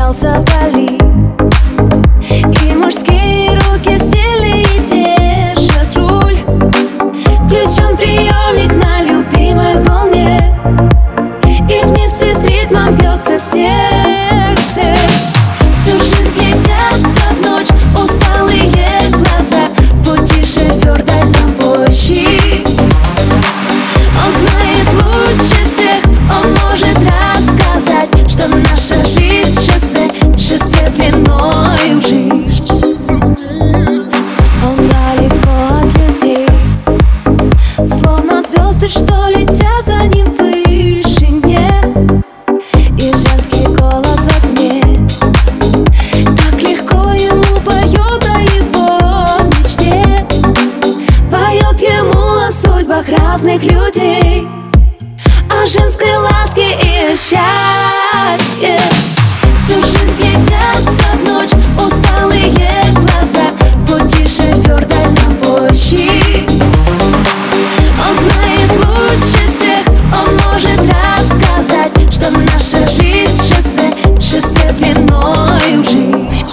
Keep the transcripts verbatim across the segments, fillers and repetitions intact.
остался вдали, и мужские руки сильнее держат руль. Включен приемник на любимой волне, и вместе с ритмом бьется сердце. Всю жизнь глядятся в ночь усталые глаза. Пути шофер дальнобойщик. Он знает лучше всех, он может рассказать, что наша жизнь шоссе, шоссе длиною жизнь. Он далеко от людей, словно звезды, что летят за ним в вышине. И женский голос во тьме так легко ему поет о его мечте, поет ему о судьбах разных людей, о женской ласке и о счастье. Всю жизнь глядятся в ночь усталые глаза. Пути шофер дальнобойщик. Он знает лучше всех, он может рассказать, что наша жизнь шоссе, шоссе длиною жизнь.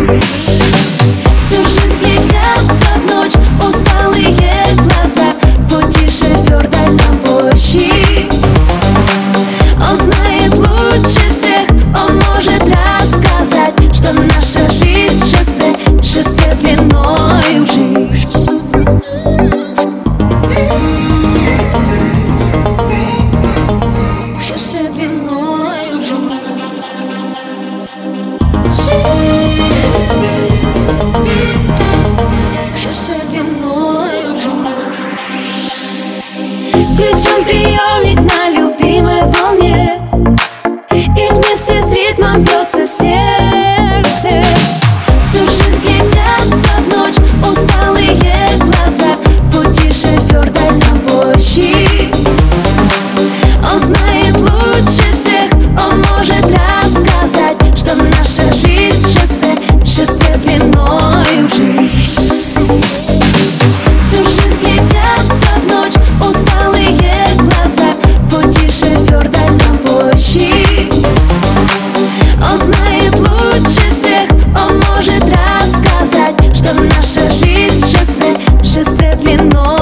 Всю жизнь глядятся в ночь усталые глаза. Пути шофер дальнобойщик. Он знает лучше всех, он может рассказать, что наша жизнь шоссе, шоссе длиною жизнь. Шоссе длиною жизнь. Шоссе длиною жизнь. Включен приемник на любимой волне, и вместе с ритмом бьется сердце. Всю жизнь глядятся в ночь усталые глаза. Пути шофер дальнобойщик. Он знает лучше всех, он может рассказать, что наша жизнь шоссе, шоссе длиною жизнь. Всю жизнь глядятся в ночь усталые глаза. Пути шофер дальнобойщик. Он знает лучше всех, он может рассказать, что наша жизнь шоссе, шоссе длиною.